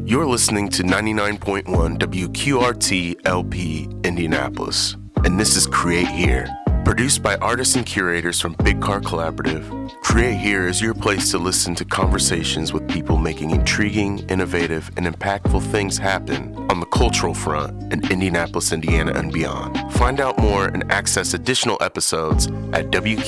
You're listening to 99.1 WQRT LP Indianapolis, and this is Create Here. Produced by artists and curators from Big Car Collaborative, Create Here is your place to listen to conversations with people making intriguing, innovative, and impactful things happen on the cultural front in Indianapolis, Indiana, and beyond. Find out more and access additional episodes at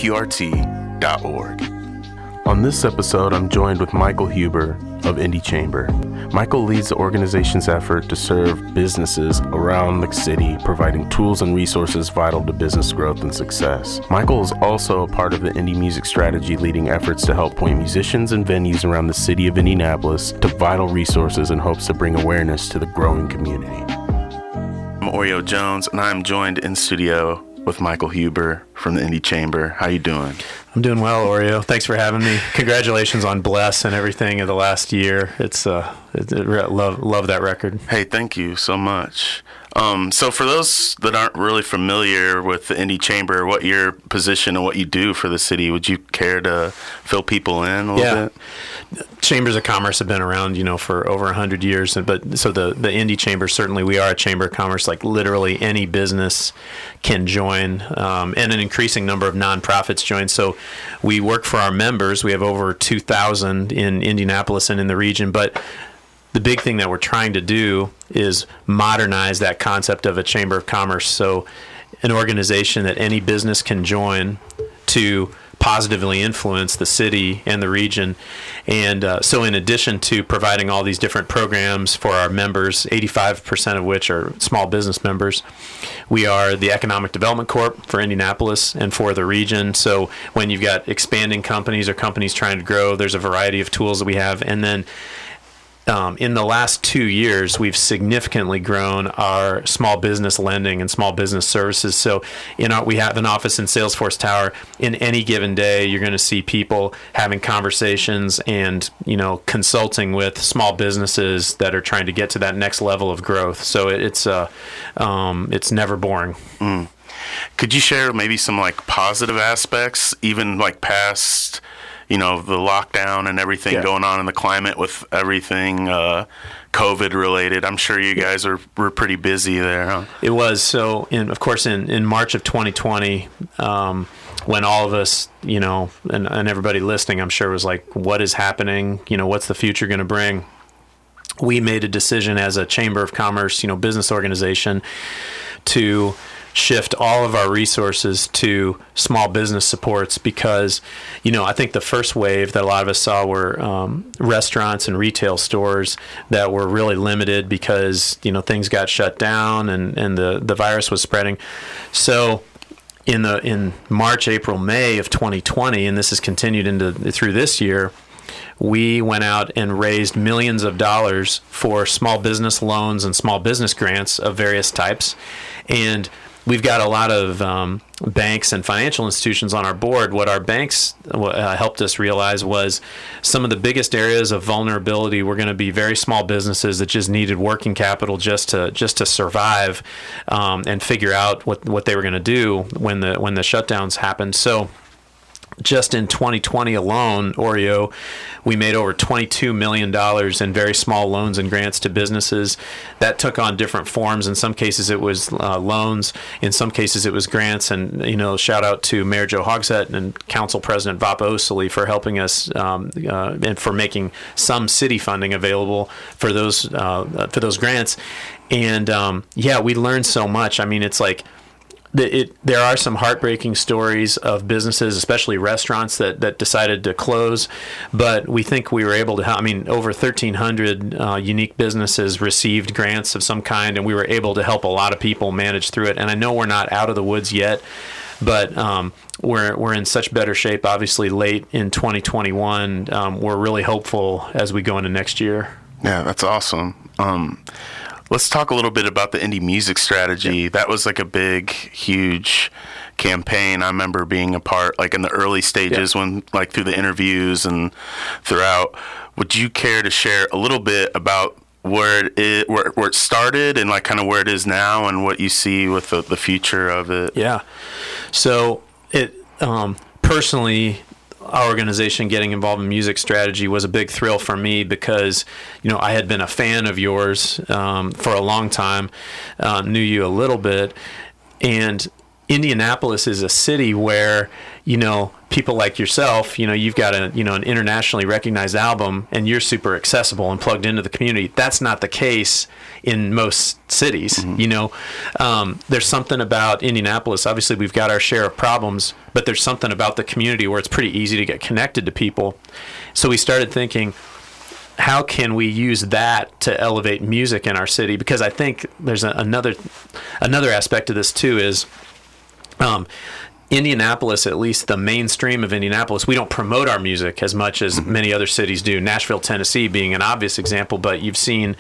WQRT.org. On this episode, I'm joined with Michael Huber of Indie Chamber. Michael leads the organization's effort to serve businesses around the city, providing tools and resources vital to business growth and success. Michael is also a part of the Indie Music Strategy, leading efforts to help point musicians and venues around the city of Indianapolis to vital resources in hopes to bring awareness to the growing community. I'm Oreo Jones, and I'm joined in studio with Michael Huber from the Indie Chamber. How you doing? I'm doing well, Oreo. Thanks for having me. Congratulations on Bless and everything of the last year. Love that record. Hey, thank you so much. So for those that aren't really familiar with the Indie Chamber, what your position and what you do for the city, would you care to fill people in a little bit? Chambers of Commerce have been around, for over 100 years. But so the Indie Chamber, certainly we are a chamber of commerce. Like literally any business can join, and an increasing number of nonprofits join. So we work for our members. We have over 2,000 in Indianapolis and in the region. But the big thing that we're trying to do is modernize that concept of a chamber of commerce. So an organization that any business can join to positively influence the city and the region. And so in addition to providing all these different programs for our members, 85% of which are small business members, we are the Economic Development Corp for Indianapolis and for the region. So when you've got expanding companies or companies trying to grow, there's a variety of tools that we have. And then in the last 2 years, we've significantly grown our small business lending and small business services. So we have an office in Salesforce Tower. In any given day, you're going to see people having conversations and consulting with small businesses that are trying to get to that next level of growth. So it's never boring. Mm. Could you share maybe some positive aspects, even past the lockdown and everything going on in the climate with everything COVID related? I'm sure you guys were pretty busy there, huh? It was. So, of course, in March of 2020, when all of us, and everybody listening, I'm sure was like, what is happening? What's the future going to bring? We made a decision as a Chamber of Commerce, business organization to shift all of our resources to small business supports because, I think the first wave that a lot of us saw were restaurants and retail stores that were really limited because, things got shut down and the virus was spreading. So in March, April, May of 2020, and this has continued through this year, we went out and raised millions of dollars for small business loans and small business grants of various types. And we've got a lot of banks and financial institutions on our board. What our banks helped us realize was some of the biggest areas of vulnerability were going to be very small businesses that just needed working capital just to survive and figure out what they were going to do when the shutdowns happened. So just in 2020 alone, Oreo, we made over $22 million in very small loans and grants to businesses. That took on different forms. In some cases, it was loans. In some cases, it was grants. And, shout out to Mayor Joe Hogsett and Council President Vapa Osili for helping us and for making some city funding available for those grants. And, we learned so much. I mean, it's like, there are some heartbreaking stories of businesses, especially restaurants, that decided to close, but we think we were able to over 1,300 unique businesses received grants of some kind, and we were able to help a lot of people manage through it. And I know we're not out of the woods yet, but we're in such better shape, obviously, late in 2021. We're really hopeful as we go into next year. Yeah, that's awesome. Let's talk a little bit about the Indie Music Strategy. Yeah. That was a big, huge campaign. I remember being a part, in the early stages when, through the interviews and throughout. Would you care to share a little bit about where it started and kind of where it is now and what you see with the future of it? Yeah. So it personally, our organization getting involved in music strategy was a big thrill for me because, I had been a fan of yours for a long time, knew you a little bit, and Indianapolis is a city where, people like yourself, you've got an internationally recognized album and you're super accessible and plugged into the community. That's not the case in most cities. Mm-hmm. There's something about Indianapolis. Obviously, we've got our share of problems, but there's something about the community where it's pretty easy to get connected to people. So we started thinking, how can we use that to elevate music in our city? Because I think there's another aspect of this too is Indianapolis, at least the mainstream of Indianapolis, we don't promote our music as much as many other cities do. Nashville, Tennessee being an obvious example, but you've seen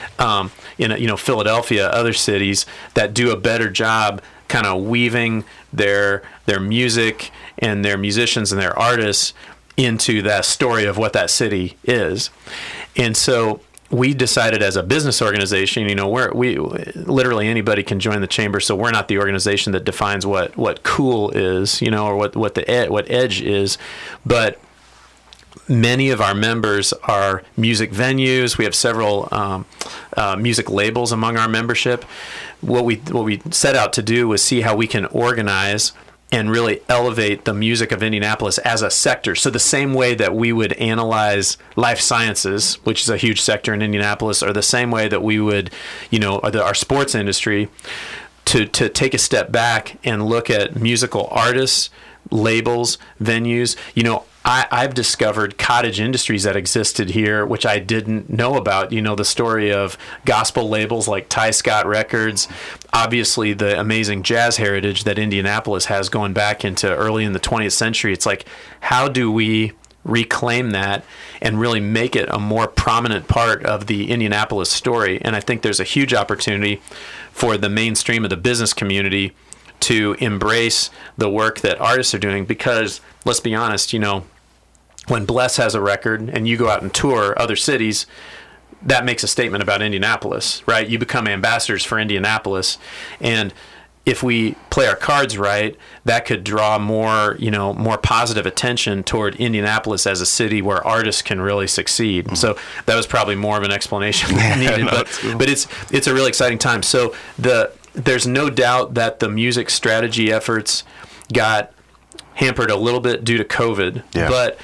in Philadelphia, other cities that do a better job kind of weaving their music and their musicians and their artists into that story of what that city is. And so we decided as a business organization, we literally anybody can join the chamber, so we're not the organization that defines what cool is, or what edge is, but many of our members are music venues. We have several music labels among our membership. What we set out to do was see how we can organize and really elevate the music of Indianapolis as a sector. So the same way that we would analyze life sciences, which is a huge sector in Indianapolis, or the same way that we would, our sports industry, to take a step back and look at musical artists, labels, venues. I've discovered cottage industries that existed here, which I didn't know about. The story of gospel labels like Ty Scott Records, obviously the amazing jazz heritage that Indianapolis has going back into early in the 20th century. It's like, how do we reclaim that and really make it a more prominent part of the Indianapolis story? And I think there's a huge opportunity for the mainstream of the business community to embrace the work that artists are doing, because let's be honest, when Bless has a record and you go out and tour other cities, that makes a statement about Indianapolis, right? You become ambassadors for Indianapolis. And if we play our cards right, that could draw more positive attention toward Indianapolis as a city where artists can really succeed. Mm-hmm. So that was probably more of an explanation than needed, but it's a really exciting time. So there's no doubt that the music strategy efforts got hampered a little bit due to COVID, but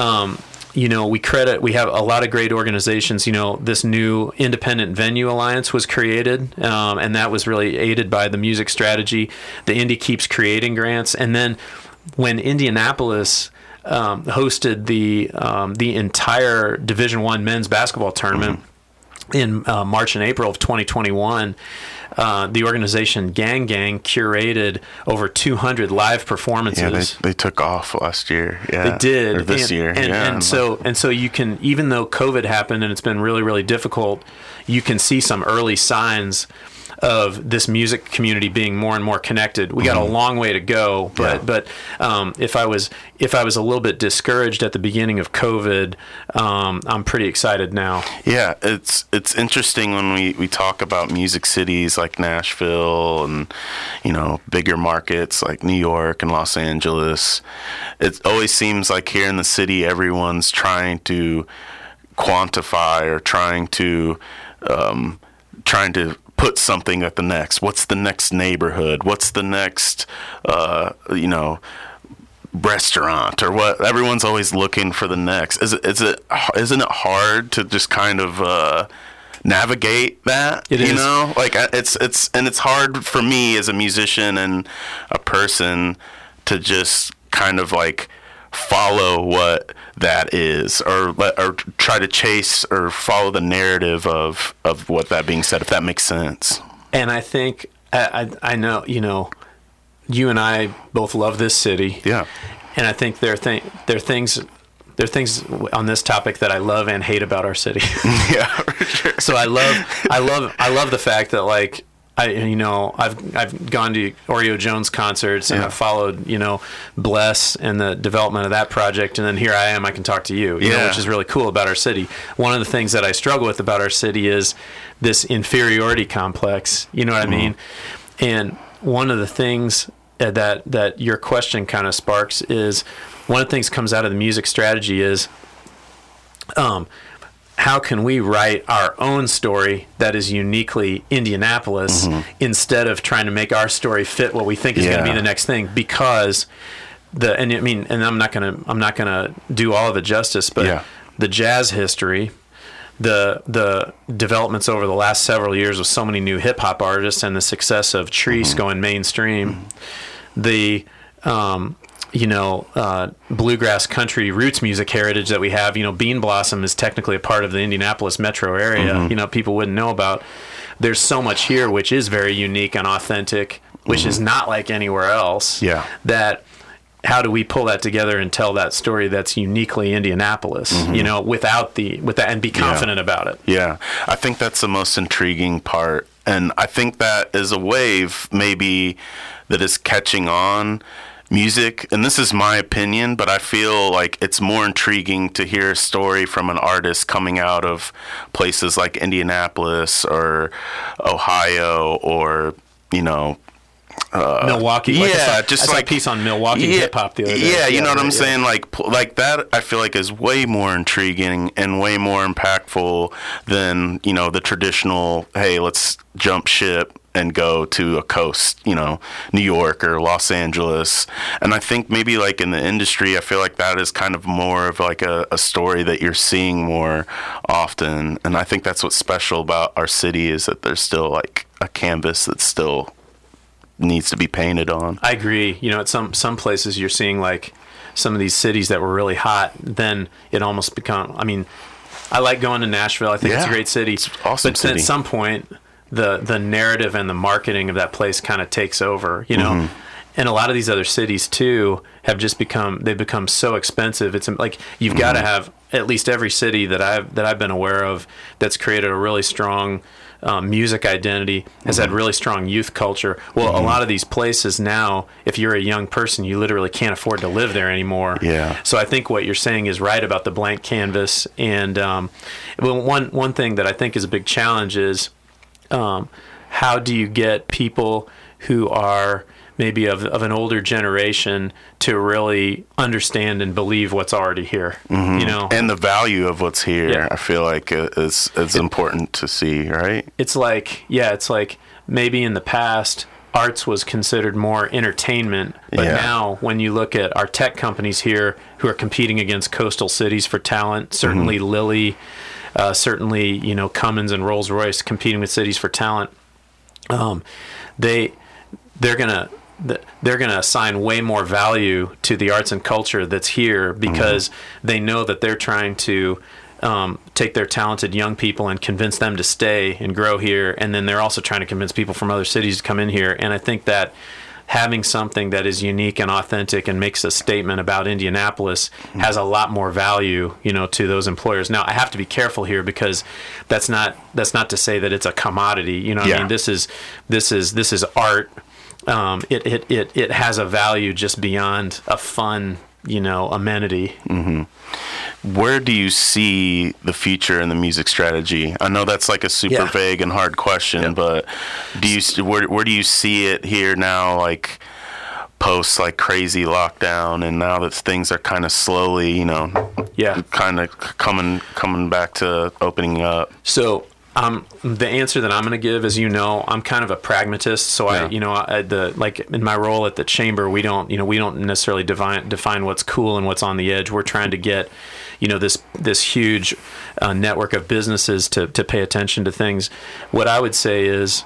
we have a lot of great organizations. This new Independent Venue Alliance was created, and that was really aided by the music strategy. The Indy Keeps Creating grants, and then when Indianapolis hosted the entire Division I men's basketball tournament in March and April of 2021. The organization Gang Gang curated over 200 live performances. Yeah, they took off last year. Yeah, they did, or this year. And so you can, even though COVID happened and it's been really, really difficult, you can see some early signs of this music community being more and more connected. We got a long way to go, but if I was a little bit discouraged at the beginning of COVID, I'm pretty excited now. Yeah, it's interesting when we talk about music cities like Nashville and bigger markets like New York and Los Angeles. It always seems like here in the city everyone's trying to quantify or trying to put something at the next. What's the next neighborhood? What's the next, restaurant or what? Everyone's always looking for the next. Isn't it hard to just kind of navigate that? It is. It's hard for me as a musician and a person to just kind of like follow what that is, or try to chase or follow the narrative of what that being said, if that makes sense. And I think I know you and I both love this city. Yeah. And I think there are things on this topic that I love and hate about our city. Yeah, for sure. So I love the fact that like I've gone to Oreo Jones concerts and I've followed, Bless and the development of that project, and then here I am, I can talk to you, which is really cool about our city. One of the things that I struggle with about our city is this inferiority complex, you know what I mean? And one of the things, that your question kind of sparks is one of the things comes out of the music strategy is how can we write our own story that is uniquely Indianapolis instead of trying to make our story fit what we think is going to be the next thing? Because and I'm not gonna do all of it justice, but the jazz history, the developments over the last several years with so many new hip hop artists and the success of Treese going mainstream, the bluegrass country roots music heritage that we have. Bean Blossom is technically a part of the Indianapolis metro area. People wouldn't know about. There's so much here which is very unique and authentic, which is not like anywhere else. Yeah. That how do we pull that together and tell that story that's uniquely Indianapolis? Without and be confident about it. Yeah, I think that's the most intriguing part, and I think that is a wave maybe that is catching on. Music, and this is my opinion, but I feel like it's more intriguing to hear a story from an artist coming out of places like Indianapolis or Ohio or Milwaukee. I saw a piece on Milwaukee hip hop the other day. Yeah, you know what I'm saying? Like that, I feel like is way more intriguing and way more impactful than the traditional. Hey, let's jump ship and go to a coast, New York or Los Angeles. And I think maybe like in the industry, I feel like that is kind of more of like a story that you're seeing more often. And I think that's what's special about our city is that there's still like a canvas that still needs to be painted on. I agree. At some places you're seeing like some of these cities that were really hot, then it almost I like going to Nashville. I think it's a great city. It's an awesome city. At some point, the narrative and the marketing of that place kind of takes over, And a lot of these other cities too have just become so expensive. It's like you've got to have at least every city that I've been aware of that's created a really strong music identity, has had really strong youth culture. Well, a lot of these places now, if you're a young person, you literally can't afford to live there anymore. Yeah. So I think what you're saying is right about the blank canvas. And one thing that I think is a big challenge is how do you get people who are maybe of an older generation to really understand and believe what's already here, and the value of what's here. Yeah. I feel like is important to see, right? It's like maybe in the past arts was considered more entertainment, but now when you look at our tech companies here who are competing against coastal cities for talent, certainly Lilly, certainly Cummins and Rolls-Royce competing with cities for talent, they're gonna assign way more value to the arts and culture that's here because they know that they're trying to take their talented young people and convince them to stay and grow here, and then they're also trying to convince people from other cities to come in here. And I think that having something that is unique and authentic and makes a statement about Indianapolis has a lot more value, to those employers. Now, I have to be careful here because that's not to say that it's a commodity. I mean, this is art. It has a value just beyond a fun, amenity. Where do you see the future in the music strategy? I know that's like a super vague and hard question, but where do you see it here now, like post like crazy lockdown, and now that things are kind of slowly, kind of coming back to opening up? So the answer that I'm going to give is, I'm kind of a pragmatist. So like in my role at the chamber, we don't necessarily define what's cool and what's on the edge. We're trying to get, this huge network of businesses to pay attention to things. What I would say is,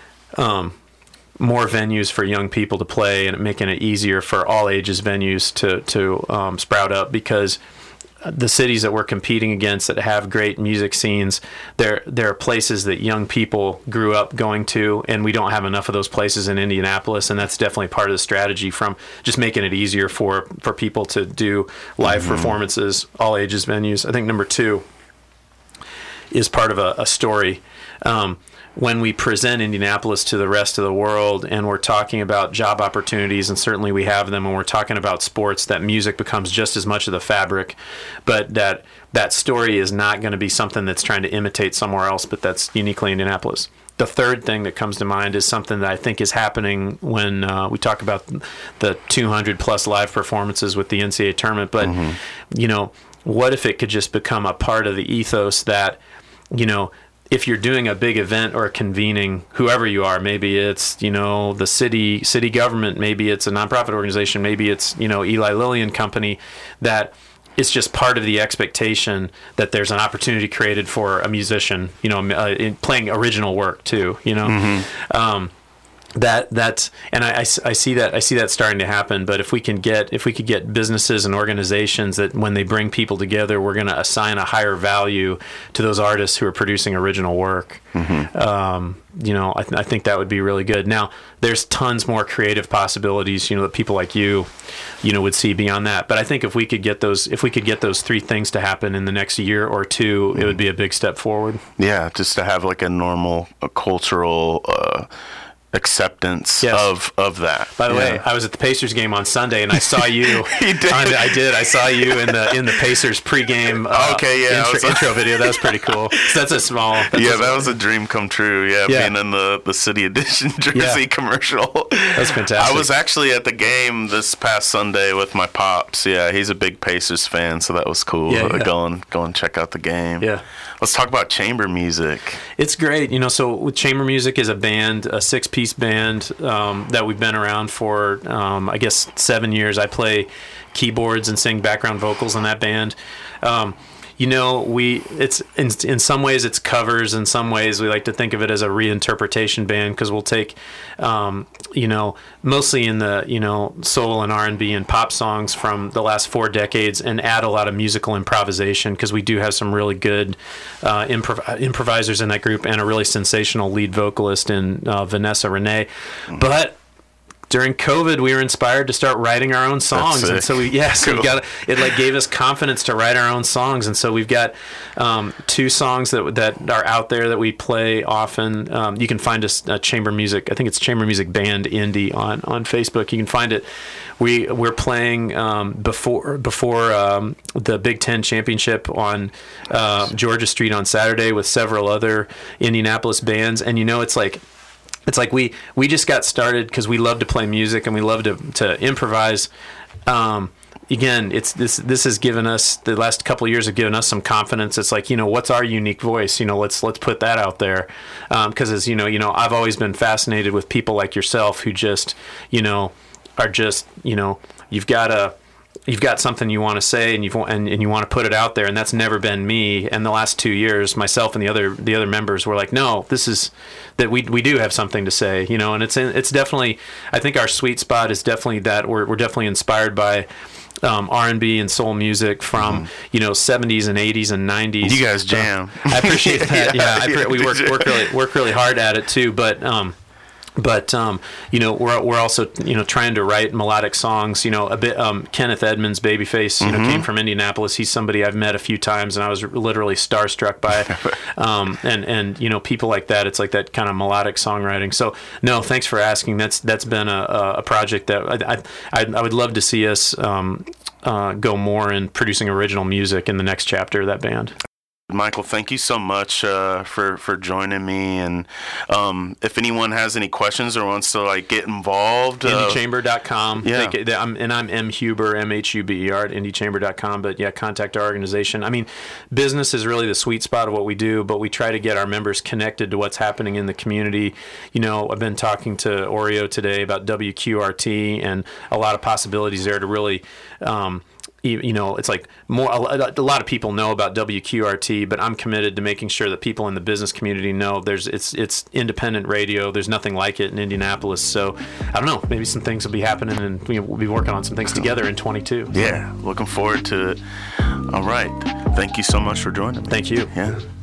more venues for young people to play and making it easier for all ages venues to sprout up, because the cities that we're competing against that have great music scenes, there are places that young people grew up going to, and we don't have enough of those places in Indianapolis, and that's definitely part of the strategy from just making it easier for people to do live performances, all ages venues. I think number two is part of a story. when we present Indianapolis to the rest of the world and we're talking about job opportunities, and certainly we have them, and we're talking about sports, that music becomes just as much of the fabric, but that story is not going to be something that's trying to imitate somewhere else, but that's uniquely Indianapolis. The third thing that comes to mind is something that I think is happening when we talk about the 200 plus live performances with the NCAA tournament, but what if it could just become a part of the ethos that, if you're doing a big event or convening, whoever you are, maybe it's, the city government, maybe it's a nonprofit organization, maybe it's, Eli Lilly and Company, that it's just part of the expectation that there's an opportunity created for a musician, in playing original work too, That's and I see that starting to happen. But if we could get businesses and organizations that when they bring people together, we're going to assign a higher value to those artists who are producing original work. I think that would be really good. Now, there's tons more creative possibilities, that people like you would see beyond that. But I think if we could get those three things to happen in the next year or two, it would be a big step forward. Yeah, just to have like a cultural acceptance of that. By the way, I was at the Pacers game on Sunday, and I saw you. You did? I did. I saw you in the Pacers pregame intro video. That was pretty cool. So that's a small. That was a dream come true. Yeah, being in the City Edition jersey commercial. That's fantastic. I was actually at the game this past Sunday with my pops. Yeah, he's a big Pacers fan, so that was cool. Go and check out the game. Yeah. Let's talk about chamber music. It's great. So with Chamber Music is a band, a 6-piece band that we've been around for, I guess, 7 years. I play keyboards and sing background vocals in that band. It's in some ways it's covers. In some ways we like to think of it as a reinterpretation band, because we'll take, mostly in the, soul and R&B and pop songs from the last 4 decades and add a lot of musical improvisation, because we do have some really good improvisers in that group and a really sensational lead vocalist in Vanessa Renee. But during COVID, we were inspired to start writing our own songs, and so we got it. Gave us confidence to write our own songs, and so we've got 2 songs that are out there that we play often. You can find us Chamber Music. I think it's Chamber Music Band Indie on Facebook. You can find it. We're playing before the Big Ten Championship on Georgia Street on Saturday with several other Indianapolis bands, and it's like we just got started because we love to play music and we love to improvise. Again, this has given us, the last couple of years have given us some confidence. It's like, what's our unique voice? Let's put that out there. Because as I've always been fascinated with people like yourself who just, are just, you've got something you want to say and you want to put it out there, and that's never been me. And the last 2 years, myself and the other members were like, no, this is that we do have something to say, and it's definitely, I think our sweet spot is definitely that we're definitely inspired by R&B and soul music from 70s and 80s and 90s. You guys jam. I appreciate that. We work really hard at it too, but we're also trying to write melodic songs. A bit. Kenneth Edmonds, Babyface, came from Indianapolis. He's somebody I've met a few times, and I was literally starstruck by. And people like that. It's like that kind of melodic songwriting. So no, thanks for asking. That's been a project that I would love to see us go more in producing original music in the next chapter of that band. Michael, thank you so much for joining me. And if anyone has any questions or wants to get involved, IndieChamber.com. Yeah. I'm M Huber, MHUBER at IndieChamber.com. But contact our organization. I mean, business is really the sweet spot of what we do, but we try to get our members connected to what's happening in the community. I've been talking to Oreo today about WQRT and a lot of possibilities there to really. It's like more. A lot of people know about WQRT, but I'm committed to making sure that people in the business community know it's independent radio. There's nothing like it in Indianapolis. So I don't know. Maybe some things will be happening, and we'll be working on some things together in 22. Yeah, looking forward to it. All right. Thank you so much for joining me. Thank you. Yeah.